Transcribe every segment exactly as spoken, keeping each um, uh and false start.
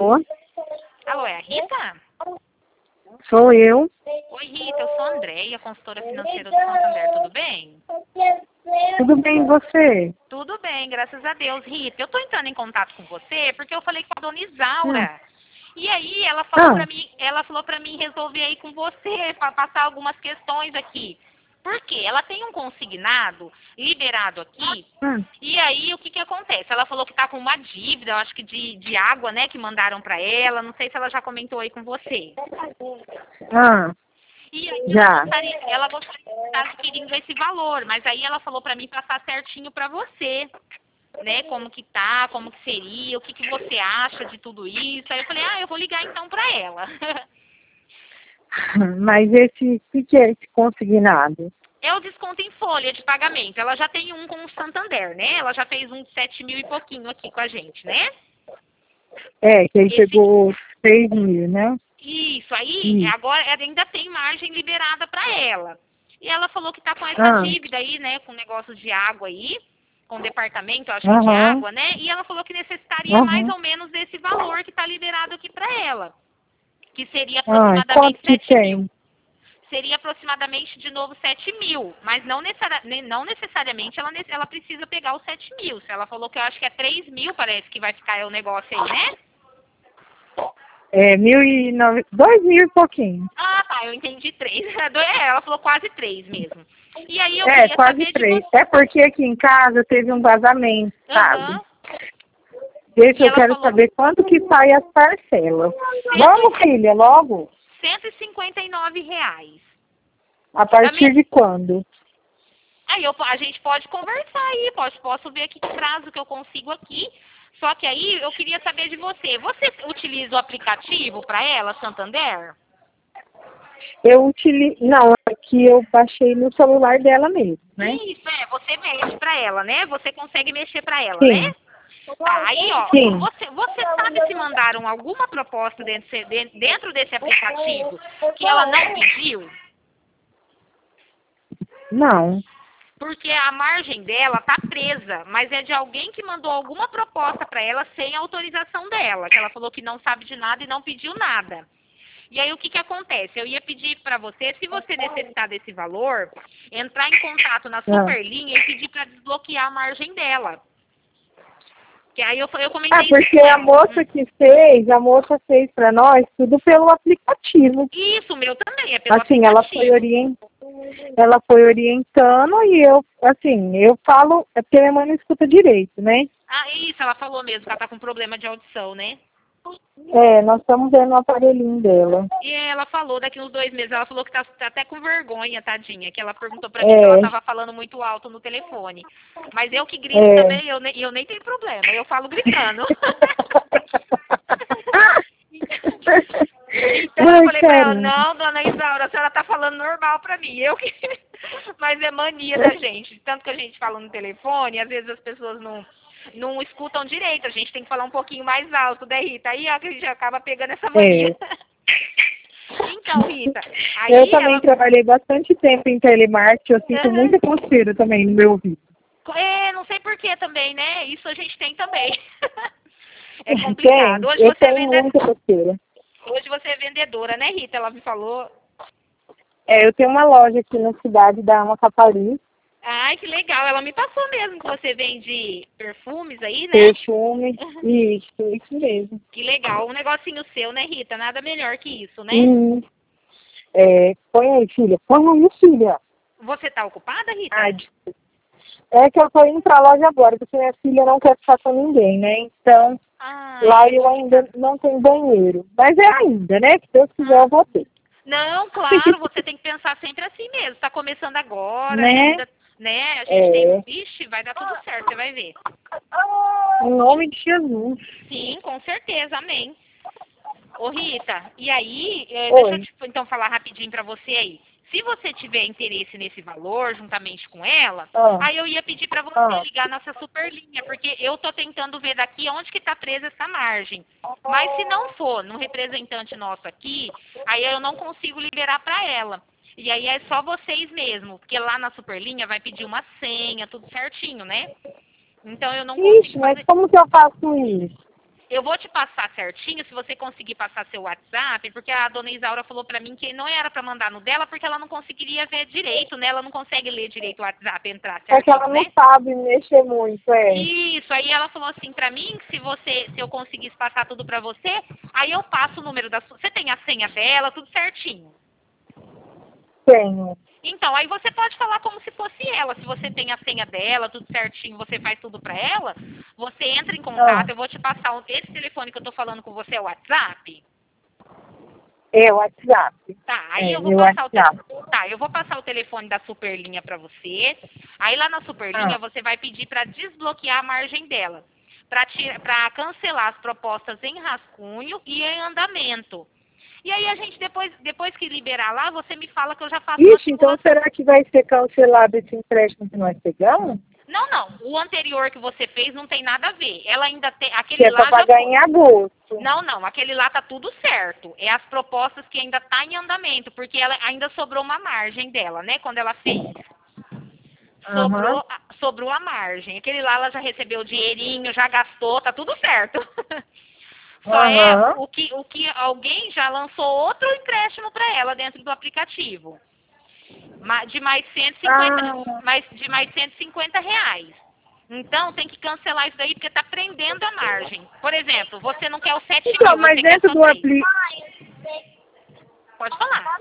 Alô? Alô, é a Rita? Sou eu. Oi, Rita, eu sou a Andréia, consultora financeira do Santander, tudo bem? Tudo bem, e você? Tudo bem, graças a Deus. Rita, eu tô entrando em contato com você porque eu falei com a dona Isaura. Hum. E aí ela falou Ah. pra mim, ela falou pra mim resolver aí com você, para passar algumas questões aqui. Por quê? Ela tem um consignado liberado aqui. Hum. E aí, o que que acontece? Ela falou que tá com uma dívida, eu acho que de, de água, né, que mandaram pra ela. Não sei se ela já comentou aí com você. Ah, E aí, já. ela gostaria, ela gostaria de estar adquirindo esse valor, mas aí ela falou pra mim passar certinho pra você, né, como que tá, como que seria, o que que você acha de tudo isso. Aí eu falei, ah, eu vou ligar então pra ela. Mas esse, o que, que é esse consignado? É o desconto em folha de pagamento. Ela já tem um com o Santander, né? Ela já fez um de sete mil e pouquinho aqui com a gente, né? É, que ele Esse... pegou seis mil, né? Isso, aí Isso. agora ela ainda tem margem liberada para ela. E ela falou que tá com essa Ah. dívida aí, né? Com negócios de água aí, com departamento, acho que de Aham. água, né? E ela falou que necessitaria mais Aham. ou menos desse valor que tá liberado aqui para ela. Que seria Ah, e aproximadamente quanto que sete mil. tem? Seria aproximadamente, de novo, sete mil. Mas não, necessari ne- não necessariamente ela, ne- ela precisa pegar os sete mil. Se ela falou que eu acho que é três mil, parece que vai ficar o negócio aí, né? É, mil e nove... Dois mil e pouquinho. Ah, tá, eu entendi três. É, ela falou quase três mesmo. E aí eu É, queria quase saber de três. você. É porque aqui em casa teve um vazamento, sabe? Aham. Deixa, E eu ela quero falou saber quanto que sai as parcelas. cento Vamos, filha, logo? cento e cinquenta e nove reais. A Da partir minha... de quando? Aí eu, a gente pode conversar aí, pode, posso ver aqui que prazo que eu consigo aqui. Só que aí eu queria saber de você. Você utiliza o aplicativo para ela, Santander? Eu utilizo... Não, aqui eu baixei no celular dela mesmo, né? Isso, é, você mexe para ela, né? Você consegue mexer para ela, Sim. né? Tá, aí ó, Sim. você, você sabe se mandaram alguma proposta dentro, dentro desse aplicativo que ela não pediu? Não. Porque a margem dela tá presa, mas é de alguém que mandou alguma proposta para ela sem autorização dela, que ela falou que não sabe de nada e não pediu nada. E aí o que que acontece? Eu ia pedir para você, se você necessitar desse valor, entrar em contato na Superlinha e pedir para desbloquear a margem dela. Que aí eu, eu comentei Ah, isso porque com a ela. moça que fez, a moça fez pra nós tudo pelo aplicativo. Isso, o meu também, é pelo Assim, ela foi, aplicativo. orient... ela foi orientando e eu, assim, eu falo, é porque minha mãe não escuta direito, né? Ah, isso, ela falou mesmo, que ela tá com problema de audição, né? É, nós estamos vendo o aparelhinho dela. E ela falou, daqui uns dois meses, ela falou que tá, tá até com vergonha, tadinha, que ela perguntou pra mim É. se ela tava falando muito alto no telefone. Mas eu que grito É. também, eu, ne- eu nem tenho problema, eu falo gritando. Então eu Ai, falei pra ela, cara. não, dona Isaura, a senhora tá falando normal pra mim. Eu que... Mas é mania da gente. Tanto que a gente fala no telefone, às vezes as pessoas não, não escutam direito. A gente tem que falar um pouquinho mais alto, né, Rita? Aí a gente acaba pegando essa mania. É. Então, Rita, aí Eu também ela... trabalhei bastante tempo em telemarketing, eu sinto Uhum. muita coceira também no meu ouvido. É, não sei porquê também, né? Isso a gente tem também. É complicado. Tem, Hoje eu você é tenho vende... muita coceira. Hoje você é vendedora, né, Rita? Ela me falou. É, eu tenho uma loja aqui na cidade da Amacapari, Ai, que legal. Ela me passou mesmo que você vende perfumes aí, né? perfume, isso, isso mesmo. Que legal. Um negocinho seu, né, Rita? Nada melhor que isso, né? Hum, é, põe aí, filha, põe aí, filha. Você tá ocupada, Rita? Ai, é que eu tô indo pra loja agora, porque minha filha não quer ficar com ninguém, né? Então, Ah, lá é eu ainda não tenho banheiro. Mas é ainda, né? Se Deus quiser, eu vou ter. Não, claro, você tem que pensar sempre assim mesmo. Tá começando agora, Né? ainda, né? A gente É. tem... Vixe, vai dar tudo certo, você vai ver. Em nome de Jesus. Sim, com certeza, amém. Ô Rita, e aí, eh, Oi. deixa eu tipo, então falar rapidinho pra você aí. Se você tiver interesse nesse valor, juntamente com ela, Ah. aí eu ia pedir pra você Ah. ligar nossa superlinha, porque eu tô tentando ver daqui onde que tá presa essa margem. Mas se não for no representante nosso aqui, aí eu não consigo liberar pra ela. E aí é só vocês mesmo, porque lá na superlinha vai pedir uma senha, tudo certinho, né? Então eu não consigo Ixi, mas fazer... como que eu faço isso? Eu vou te passar certinho, se você conseguir passar seu WhatsApp, porque a dona Isaura falou pra mim que não era pra mandar no dela, porque ela não conseguiria ver direito, né? Ela não consegue ler direito o WhatsApp, entrar É que certinho, ela né? não sabe mexer muito, é. Isso, aí ela falou assim pra mim, que se você, se eu conseguisse passar tudo pra você, aí eu passo o número da sua... Você tem a senha dela, tudo certinho. Tenho. Então, aí você pode falar como se fosse ela. Se você tem a senha dela, tudo certinho, você faz tudo pra ela, você entra em contato, Ah. eu vou te passar o- esse telefone que eu tô falando com você, é o WhatsApp. É o WhatsApp. Tá, aí É, eu vou meu passar o WhatsApp. telefone. Tá, eu vou passar o telefone da Superlinha pra você. Aí lá na Superlinha Ah. você vai pedir pra desbloquear a margem dela, pra tira- pra cancelar as propostas em rascunho e em andamento. E aí a gente depois, depois que liberar lá, você me fala que eu já faço uma Ixi, então simulação. será que vai ser cancelado esse empréstimo que nós pegamos? Não, não. O anterior que você fez não tem nada a ver. Ela ainda tem. Que Aquele é lá para já pagar foi. em agosto. Não, não. Aquele lá tá tudo certo. É as propostas que ainda tá em andamento, porque ela ainda sobrou uma margem dela, né? Quando ela fez. Sobrou, Aham. a- sobrou a margem. Aquele lá ela já recebeu o dinheirinho, já gastou, tá tudo certo. Só é Aham. o que, o que alguém já lançou outro empréstimo para ela dentro do aplicativo. Ma- De mais cento e cinquenta, Ah. mais, de mais cento e cinquenta reais. Então tem que cancelar isso daí porque tá prendendo a margem. Por exemplo, você não quer os sete Então, mil, mas você quer dentro só do três. apli... Pode falar.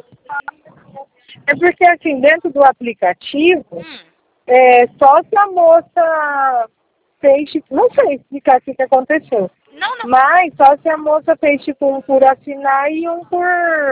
É porque assim, dentro do aplicativo, Hum. é, só se a moça fez, tipo, não sei explicar o que que aconteceu. Não, não. Mas só se a moça fez tipo um por assinar e um por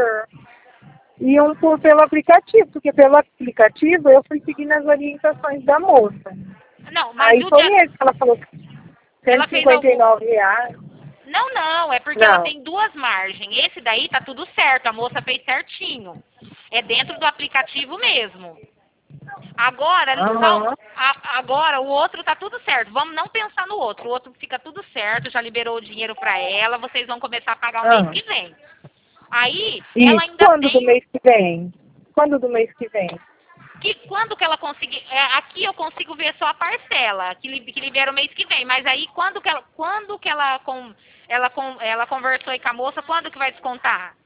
e um por pelo aplicativo, porque pelo aplicativo eu fui seguindo as orientações da moça. Não, mas Aí o foi dia. esse que ela falou que Ela cento e fez cinquenta e algum. nove reais. Não, não, é porque ela Não. tem duas margens. Esse daí tá tudo certo, a moça fez certinho. É dentro do aplicativo mesmo. Agora, só, Aham. a- agora o outro tá tudo certo. Vamos não pensar no outro. O outro fica tudo certo, já liberou o dinheiro pra ela, vocês vão começar a pagar o mês Ah. que vem. Aí, ela Isso. ainda Quando do tem mês que vem? Quando do mês que vem? que quando que ela conseguir, é, aqui eu consigo ver só a parcela que, li- que libera o mês que vem, mas aí quando que ela, quando que ela com, ela com, ela conversou aí com a moça, quando que vai descontar?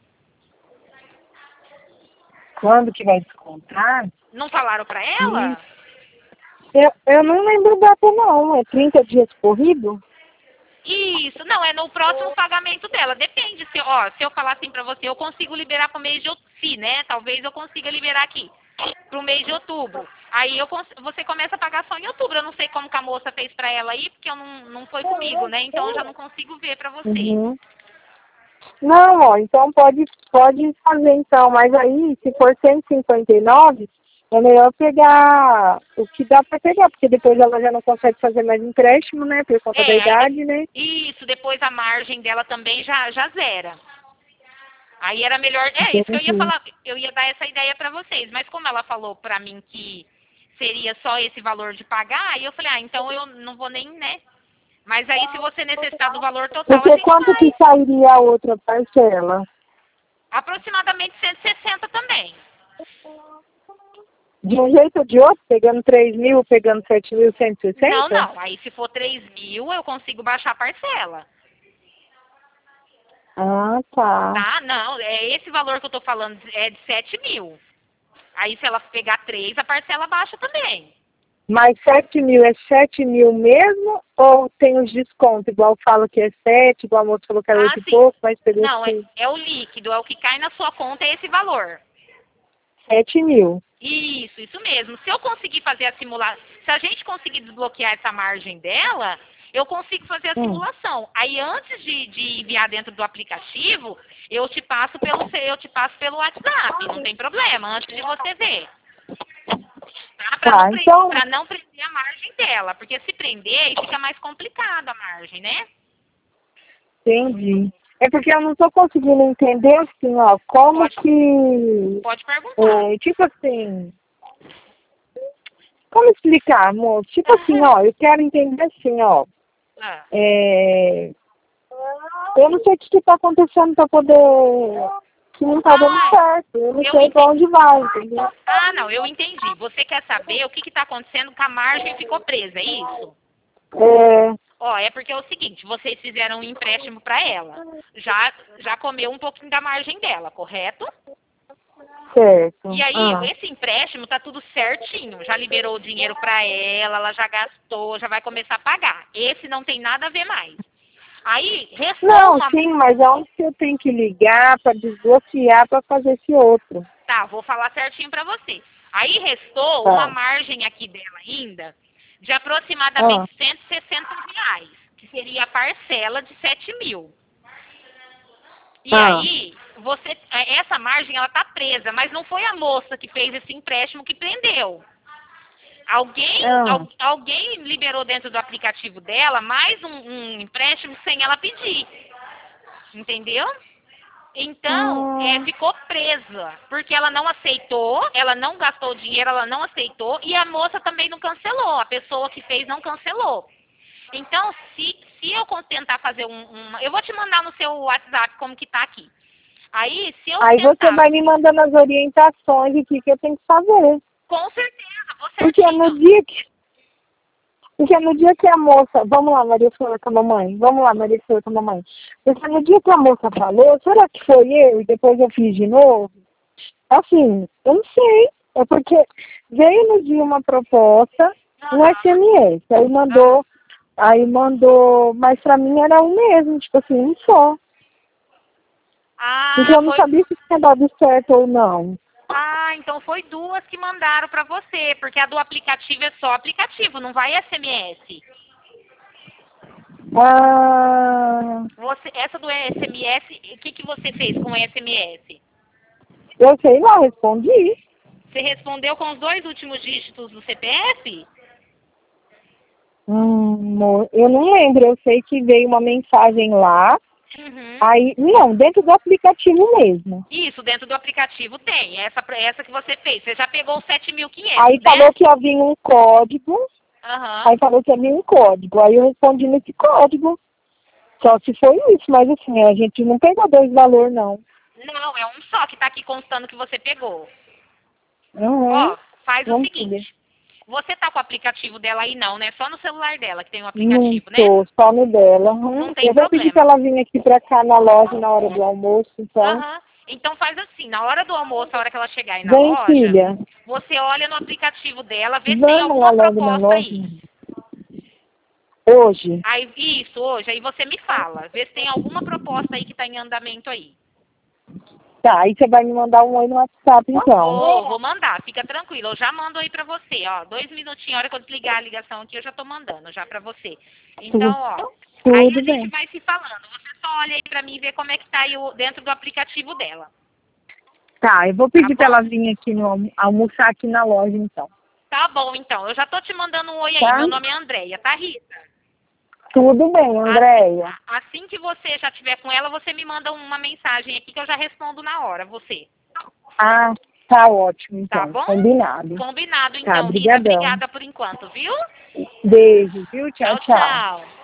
Quando que vai descontar? Não falaram pra ela? Isso. Eu, eu não lembro data não. É trinta dias corrido? Isso, não, é no próximo pagamento dela. Depende, se, ó, se eu falar assim pra você, eu consigo liberar pro mês de outubro, né? Talvez eu consiga liberar aqui pro mês de outubro. Aí eu cons- você começa a pagar só em outubro. Eu não sei como que a moça fez pra ela aí, porque eu não, não foi comigo, né? Então eu já não consigo ver pra você. Uhum. Não, ó, então pode, pode fazer então, mas aí se for cento e cinquenta e nove, é melhor pegar o que dá para pegar, porque depois ela já não consegue fazer mais empréstimo, né, por conta da É, aí de- idade, né? isso, depois a margem dela também já, já zera. Aí era melhor, é isso que eu ia Entendi. falar, eu ia dar essa ideia pra vocês, mas como ela falou pra mim que seria só esse valor de pagar, aí eu falei, ah, então eu não vou nem, né? Mas aí se você necessitar do valor total, a Porque gente quanto vai. que sairia a outra parcela? Aproximadamente cento e sessenta também. De um jeito ou de outro, pegando três mil, pegando sete mil cento e Não, sessenta? não, aí se for três mil, eu consigo baixar a parcela. Ah, tá. Tá? Não, é esse valor que eu tô falando é de sete mil. Aí se ela pegar três, a parcela baixa também. Mas sete mil é sete mil mesmo? Ou tem os descontos? Igual fala que é sete, igual a moça falou que era Ah, oito e sim. pouco, mas pegou Não, é, seis. é o líquido, é o que cai na sua conta, é esse valor. Sete mil. Isso, isso mesmo. Se eu conseguir fazer a simulação, se a gente conseguir desbloquear essa margem dela, eu consigo fazer a Hum. simulação. Aí antes de, de enviar dentro do aplicativo, eu te passo pelo eu te passo pelo WhatsApp, não tem problema, antes de você ver. Tá? Pra, Tá, não, pre- então, pra não prender a margem dela, porque se prender, aí fica mais complicado a margem, né? entendi. É porque eu não tô conseguindo entender, assim, ó, como Pode, que, pode perguntar. é, tipo assim, como explicar, amor? Tipo assim, ó, eu quero entender assim, ó, Ah. é, eu não sei o que que tá acontecendo pra poder, que não tá dando Ah, certo, eu não eu sei pra entendi. onde vai, entendeu? Ah, não, eu entendi. Você quer saber o que está acontecendo que a margem ficou presa, é isso? É, Ó, é porque é o seguinte, vocês fizeram um empréstimo para ela. Já, já comeu um pouquinho da margem dela, correto? Certo. E aí, Ah. esse empréstimo tá tudo certinho. Já liberou o dinheiro para ela, ela já gastou, já vai começar a pagar. Esse não tem nada a ver mais. Aí, restou Não, uma... sim, mas aonde que eu tenho que ligar para desbloquear para fazer esse outro? Tá, vou falar certinho para você. Aí restou Tá. uma margem aqui dela ainda de aproximadamente Ah. cento e sessenta reais, que seria a parcela de sete mil. E Ah. aí, você, essa margem ela tá presa, mas não foi a moça que fez esse empréstimo que prendeu. Alguém, Ah. al, alguém liberou dentro do aplicativo dela mais um, um empréstimo sem ela pedir. Entendeu? Então, Ah. é, ficou presa, porque ela não aceitou, ela não gastou dinheiro, ela não aceitou, e a moça também não cancelou, a pessoa que fez não cancelou. Então, se, se eu tentar fazer um, um... Eu vou te mandar no seu WhatsApp como que tá aqui. Aí, se eu Aí tentar... você vai me mandando as orientações de que, que eu tenho que fazer. Com certeza, vou Porque certinho. no dia que... Porque no dia que a moça... Vamos lá, Maria Flor com a mamãe. Vamos lá, Maria Flor com a mamãe. Porque no dia que a moça falou, será que foi eu e depois eu fiz de novo? Assim, eu não sei. É porque veio no dia uma proposta no S M S. Aí mandou... Aí mandou... Mas pra mim era o mesmo, tipo assim, um só. Ah, Então eu não foi... sabia se tinha dado certo ou não. Ah, então foi duas que mandaram pra você, porque a do aplicativo é só aplicativo, não vai S M S. Ah, Você, essa do S M S, o que, que você fez com o S M S? eu sei lá, respondi. Você respondeu com os dois últimos dígitos do C P F? Hum, mo- eu não lembro, eu sei que veio uma mensagem lá. Uhum. Aí, não, dentro do aplicativo mesmo. Isso, dentro do aplicativo tem. Essa, essa que você fez. Você já pegou os sete mil e quinhentos, Aí né? falou que havia um código. Uhum. Aí falou que havia um código. Aí eu respondi nesse código. Só se foi isso, mas assim, a gente não pegou dois valores, não. Não, é um só que tá aqui constando que você pegou. Uhum. Ó, faz o Vamos seguinte. ver. Você tá com o aplicativo dela aí não, né? Só no celular dela que tem o Não aplicativo, né? tô, só no dela. Uhum. Não tem Eu vou pedir problema. pra ela vir aqui pra cá na loja na hora do almoço, então. Aham. Então faz assim, na hora do almoço, a hora que ela chegar aí na Vem, loja, filha. você olha no aplicativo dela, vê se tem Vamos lá alguma logo na proposta loja. aí. Hoje. Aí, isso, hoje, aí você me fala. Vê se tem alguma proposta aí que tá em andamento aí. Tá, aí você vai me mandar um oi no WhatsApp, então. Vou, vou mandar, fica tranquilo. Eu já mando aí pra você, ó. Dois minutinhos, a hora que eu desligar a ligação aqui, eu já tô mandando já pra você. Então, ó, Tudo aí a gente bem. vai se falando. Você só olha aí pra mim e vê como é que tá aí o, dentro do aplicativo dela. Tá, eu vou pedir Tá pra bom? ela vir aqui no almo- almoçar aqui na loja, então. Tá bom, então. Eu já tô te mandando um oi aí. Tá? Meu nome é Andréia, tá, Rita? Tudo bem, Andréia. Assim, assim que você já tiver com ela, você me manda uma mensagem aqui que eu já respondo na hora, você. Ah, tá ótimo, então. Tá bom? Combinado. Combinado, Tá, então, Rita. brigadão. Obrigada por enquanto, viu? Beijo, viu? Tchau, Tchau, tchau. tchau.